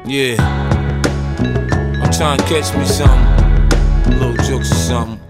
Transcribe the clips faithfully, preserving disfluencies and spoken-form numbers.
Yeah, I'm trying to catch me something, little jokes or something.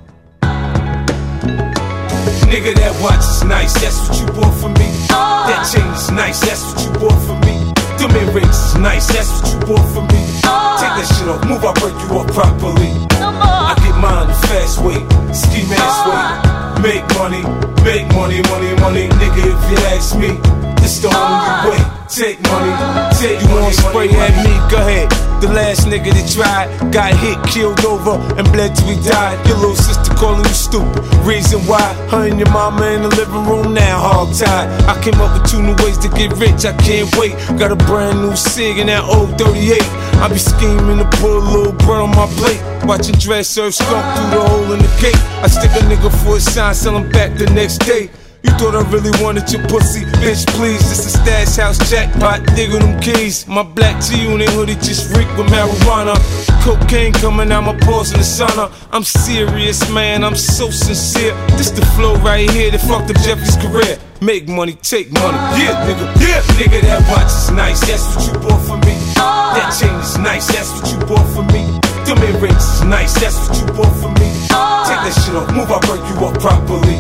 Nigga, that watch is nice, that's what you bought for me. That chain is nice, that's what you bought for me. Them earrings is nice, that's what you bought for me. Take that shit off, move, I break you up properly. I get mine the fast way, ski mask way. Make money, make money, money, money. Nigga, if you ask me, it's the only way. Take money, take you money. You wanna spray money, at me, go ahead. The last nigga that tried got hit, killed over, and bled till he died. Your little sister calling you stupid. Reason why? Her and your mama in the living room now, hog tied. I came up with two new ways to get rich, I can't wait. Got a brand new cig in that old thirty-eight. I be scheming to put a little bread on my plate. Watching dress serve skunk through the hole in the gate. I stick a nigga for a sign, sell him back the next day. You thought I really wanted your pussy? Bitch, please, this a stash house jackpot, diggle them keys. My black G-Unit hoodie just reek with marijuana. Cocaine coming out my pores in the sauna. I'm serious, man, I'm so sincere. This the flow right here that fucked up Jeffrey's career. Make money, take money, yeah, nigga, yeah. Nigga, that watch is nice, that's what you bought for me. That chain is nice, that's what you bought for me. Them earrings is nice, that's what you bought for me. Take that shit off, move, I break you up properly.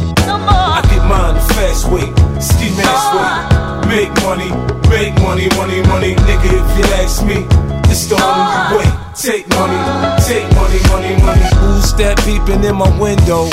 I get mine the fast way, ski mask way. Make money, make money, money, money. Nigga, if you ask me, it's the only way. Take money, take money, money, money. Who's that peeping in my window?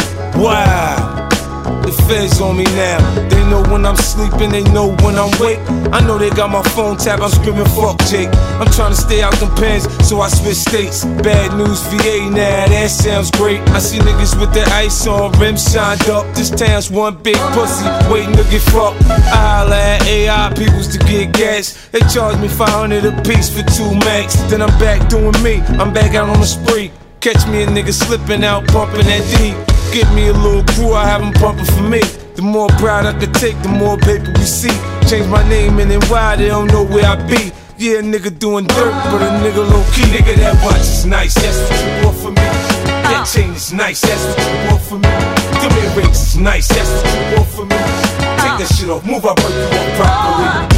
Wow. The feds on me now. They know when I'm sleeping, they know when I'm awake. I know they got my phone tapped, I'm screaming fuck Jake. I'm trying to stay out them pens, so I switch states. Bad news V A now, that sounds great. I see niggas with their ice on, rims shined up. This town's one big pussy, waiting to get fucked. I holla at A I peoples to get gas. They charge me five hundred a piece for two max. Then I'm back doing me, I'm back out on the spree. Catch me a nigga slipping out, pumping that D. Give me a little crew, I have them pumping for me. The more pride I could take, the more paper we see. Change my name and then why they don't know where I be. Yeah, a nigga doing dirt, but a nigga low key. Nigga, that watch is nice, that's what you bought for me. That chain is nice, that's what you bought for me. Them earrings is nice, that's what you bought for me. Take that shit off, move, I break you up properly.